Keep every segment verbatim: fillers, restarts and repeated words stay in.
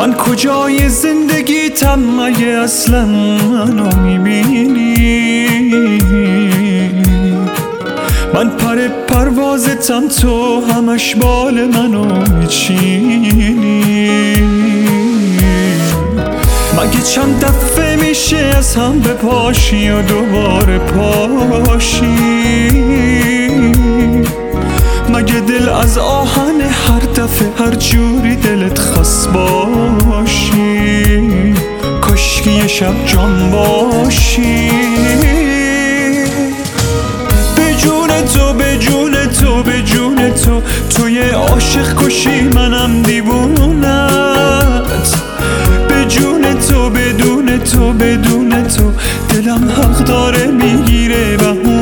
من کجای زندگیتم مگه اصلا منو میبینی؟ من پر پروازتم تو همش بال منو میچینی. مگه چند دفعه میشه از هم بپاشی و دوباره پاشی؟ مگه دل از آهن هر دفعه هر جوری دلت خواست باشی؟ کاشکی یه شب جان باشی. به جون تو به جون تو به جون تو، توی عاشق کشی منم دیوونت. به جون تو بدون تو بدون تو، دلم حق داره میگیره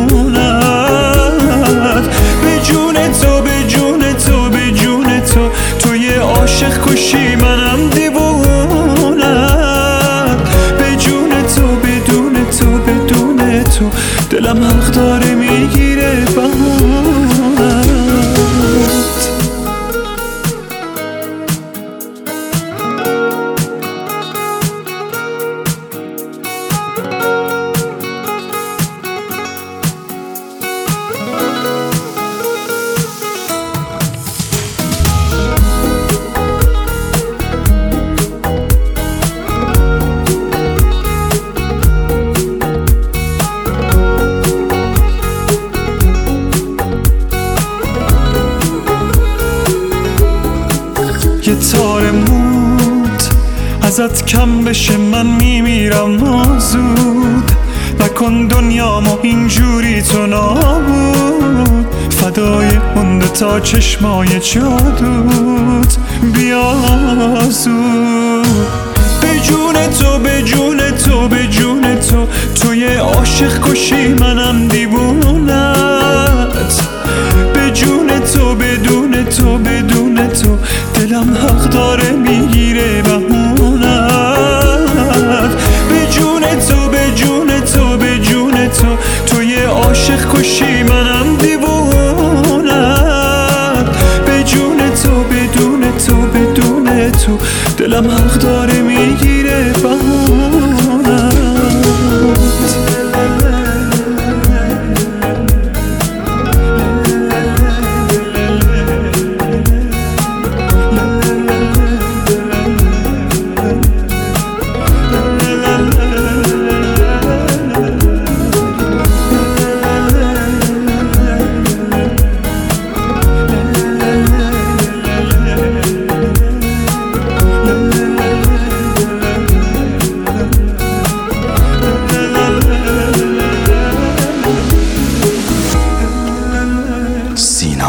بهونت. به جون تو به جون تو به جون تو، توی عاشق کشی منم دیوونت. به جون تو بدون تو بدون تو، دلم حق داره میگیره بهونت. یه تار موت ازت کم بشه من میمیرم زود. نکن دنیامو اینجوری تو نابود. فدای اون تا چشمای جادوت بیا زود. به جون تو به جون تو به جون تو، توی عاشق کشی منم دیوونت. به جون تو بدون تو بدون تو، دلم حق داره میگیره بهونت. به جون تو به جون تو به جون تو، توی عاشق کشی منم دیوونت. به جون تو بدون تو بدون تو، دلم حق داره میگیره بهونت.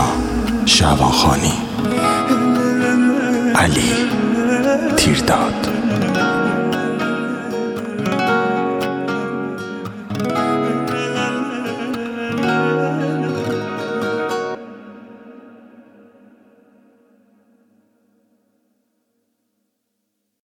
شعبان خانی، علی تیرداد.